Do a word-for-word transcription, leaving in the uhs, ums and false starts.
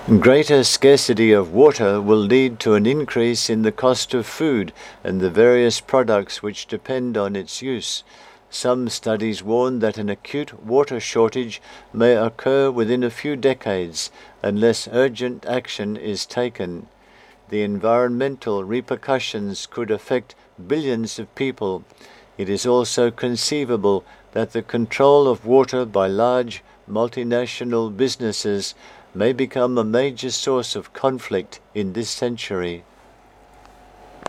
Greater scarcity of water will lead to an increase in the cost of food and the various products which depend on its use. Some studies warn that an acute water shortage may occur within a few decades unless urgent action is taken. The environmental repercussions could affect billions of people. It is also conceivable that the control of water by large multinational businesses may become a major source of conflict in this century.